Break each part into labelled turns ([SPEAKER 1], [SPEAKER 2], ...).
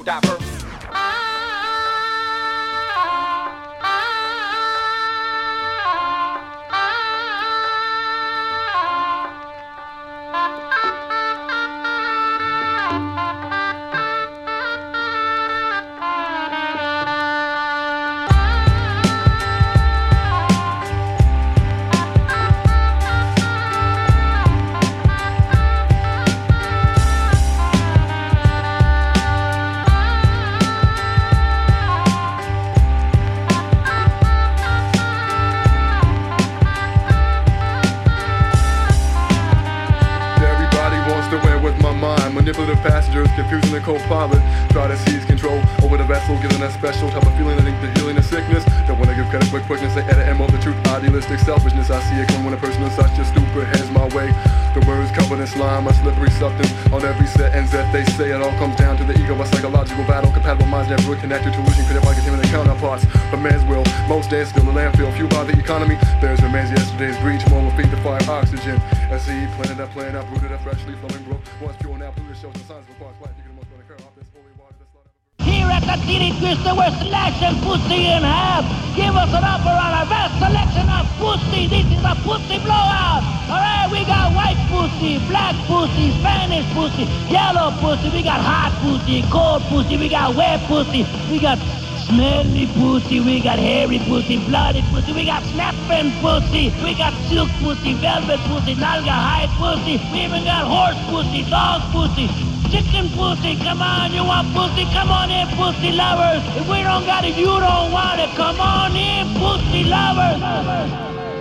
[SPEAKER 1] Dapper.
[SPEAKER 2] Manipulative passengers, confusing the co-pilot. Try to seize control over the vessel, giving that special type of feeling that ain't the healing of sickness. Don't wanna give credit for quickness, they edit MO the truth, idealistic selfishness. I see it come when a person is such a stupid heads my way. The words covered in slime, a slippery substance on every sentence that they say. It all comes down to the ego, a psychological battle. Compatible minds never connected to illusion, created by contaminated counterparts. But man's will, most days still a landfill, fueled by the economy. There's remains yesterday's breach, more will feed the fire oxygen. SE, planet up, rooted up, freshly flowing brook. Once pure, now polluted, shows the signs of a park's life. You can most occur off this holy water that's not ever.
[SPEAKER 3] Here at the City Twister, we're slashing pussy in half. Give us an upper on our best selection of pussy. This is a pussy blowout. Alright, we got white pussy, black pussy, Spanish pussy, yellow pussy. We got hot pussy, cold pussy. We got wet pussy. We got smelly pussy, we got hairy pussy, bloody pussy, we got snapping pussy, we got silk pussy, velvet pussy, nalga hide pussy, we even got horse pussy, dog pussy, chicken pussy. Come on, you want pussy? Come on in, pussy lovers. If we don't got it, you don't want it. Come on in, pussy lovers.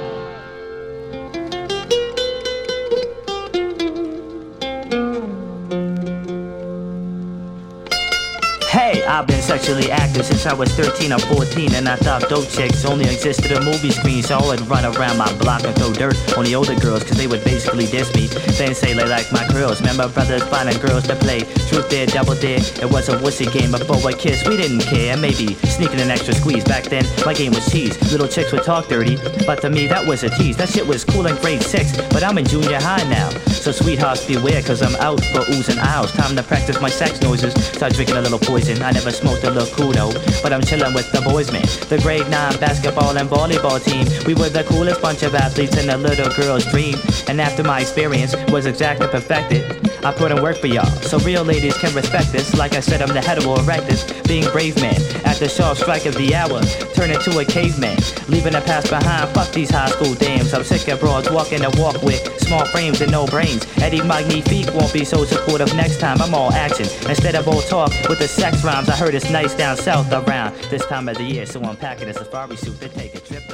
[SPEAKER 4] Hey, I've been sexually active since I was 13 or 14, and I thought dope chicks only existed in movie screens, so I would run around my block and throw dirt on the older girls, cause they would basically diss me, then say they like my girls. Remember brothers finding girls to play, truth dare, double dare, it was a wussy game. Before a kiss, we didn't care, maybe sneaking an extra squeeze. Back then, my game was cheese, little chicks would talk dirty, but to me that was a tease. That shit was cool in grade 6, but I'm in junior high now, so sweethearts beware, cause I'm out for oohs and ahs. Time to practice my sex noises, start drinking a little poison. I never smoked a little kudo, but I'm chillin' with the boys, man. The grade 9 basketball and volleyball team, we were the coolest bunch of athletes in a little girl's dream. And after my experience was exactly perfected, I put in work for y'all, so real ladies can respect this. Like I said, I'm the hetero erectus, being brave man. At the sharp strike of the hour, turn into a caveman, leaving the past behind. Fuck these high school dams, I'm sick of broads walking the walk with small frames and no brains. Eddie Magnifique won't be so supportive next time. I'm all action instead of all talk with the sex rhymes. I heard it's nice down south around this time of the year, so I'm packing a safari suit to take a trip.